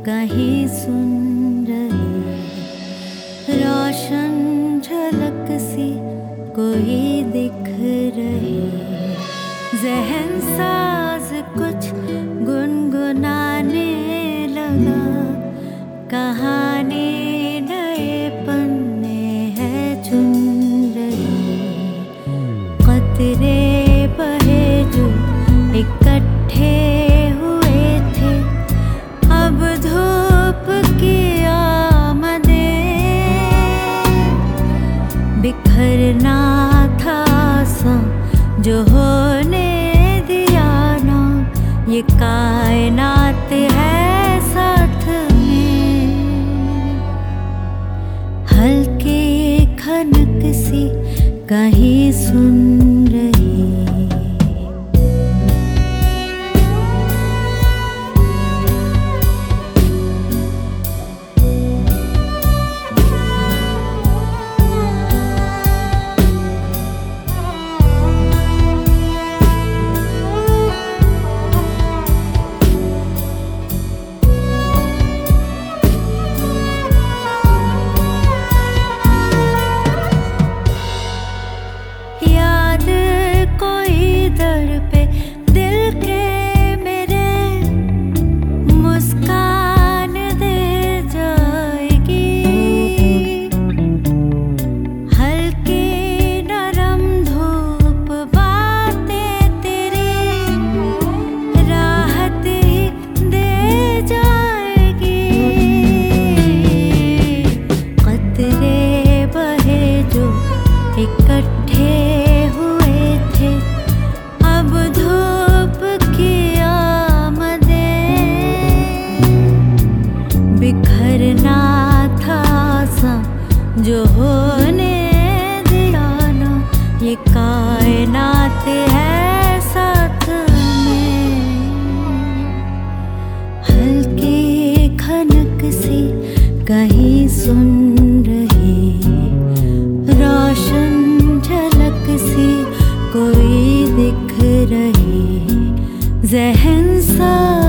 कहीं सुन रहे, रोशन झलक सी कोई दिख रही, ज़हन साज कुछ गुनगुनाने लगा, कहानी नए पन्ने हैं चुन रही, कतरे बहे जो इकट्ठे हुए थे, अब धूप की आमदे, बिखरना था सा जो होने दिया ना, ये कायनात है साथ में, हल्की खनक सी कहीं सुन रही। इकट्ठे हुए थे, अब धूप की आमदे, बिखरना था सा जो होने दिया ना, ये कायनात है साथ में, हल्की खनक सी कहीं सुन रही, रोशन झलक सी कोई दिख रही, ज़हन सा